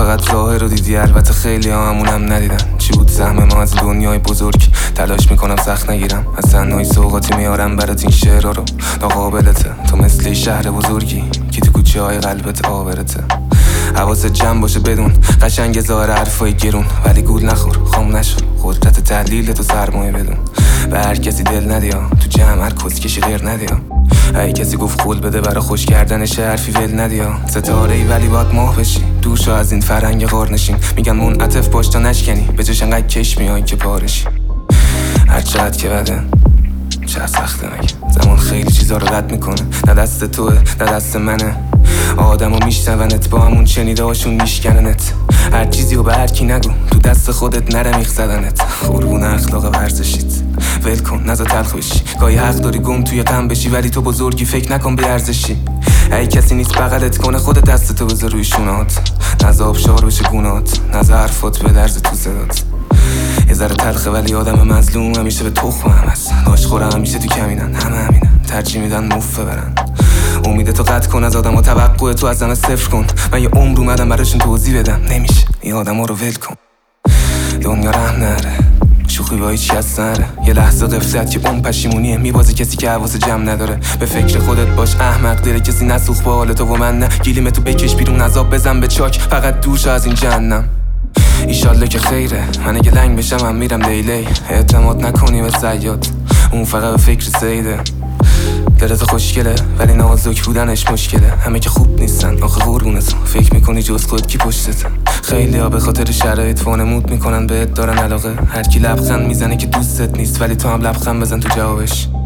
فقط ظاهر رو دیدی، البته خیلی همونم ندیدن. چی بود سهم ما از دنیای بزرگ؟ تلاش میکنم سخت نگیرم، از تنهایی سوغاتی میارم برات این شعرها رو. ناقابلته تو مثل شهر بزرگی که تو کوچه های قلبت آبرته. حواست جمع باشه بدون قشنگ ظاهر حرفای گرون، ولی گول نخور خام نشو، قدرت تحلیل تو سرمایه بدون. به هر کسی دل ندیا، تو جمع هر کسکشی غیر ندیا. هی کسی گفت قول بده برا خوش کردنش حرفی ول ندیا. ستاره ای ولی باید ماه بشی، دور شو از این فرنگ غارنشین. میگن منعطف باش تا نشکنی، به جاش انقدر کش میای که پارشی. هر چقدر که بده چه سخته مگه، زمان خیلی چیزا رو رد میکنه. نه دست توه نه دست منه، آدمو میشنونت با همون شنیده هاشون میشکننت. هر چیزی رو به هر کی نگو، تو دست خودت نره میخ زدنت. قربون اخلاق ورزشیت ول کن نزا تلخ بشی، گاهی حق داری گم توی غم بشی، ولی تو بزرگی فکر نکن به ارزشی. ای کسی نیست بغلت کنه، خودت دستتو بذار روی شونات. نزا آبشار بشه گونات، نزا حرفات به درز تو صدات. یه ذره تلخه ولی آدم مظلوم همیشه به تخم هم هست. داش خوره همیشه تو کمینن، همه همینن، ترجیح میدن موفه برن. امید تو قطع کن از آدم و توقع تو از همه صفر کن. من یه عمر اومدم براشون توضیح بدم، نمیشه این آدم ها رو ول کن. دنیا رحم نره، شوخی با هیچ کس نره. یه لحظه قفلت که اون پشیمونیه، میبازه کسی که حواس جمع نداره. به فکر خودت باش احمق، داره کسی نسوخ با حال تو و من نه. گیلیم تو بکش بیرون عذاب بزن به چاک، فقط دور شو از این جهنم. ایشالله که خیره، من اگه لنگ بشم هم میرم دیلی. اعتماد نکنی به صیاد، اون فقط به فکر سیده. دلت خوشگله ولی نازک بودنش مشکله. همه که خوب نیستن آخه قربونتون، فکر میکنی جز خود کی پشتته. خیلی ها به خاطر شرایط وانمود میکنن بهت دارن علاقه. هر کی لبخند میزنه که دوستت نیست، ولی تو هم لبخند بزن تو جوابش.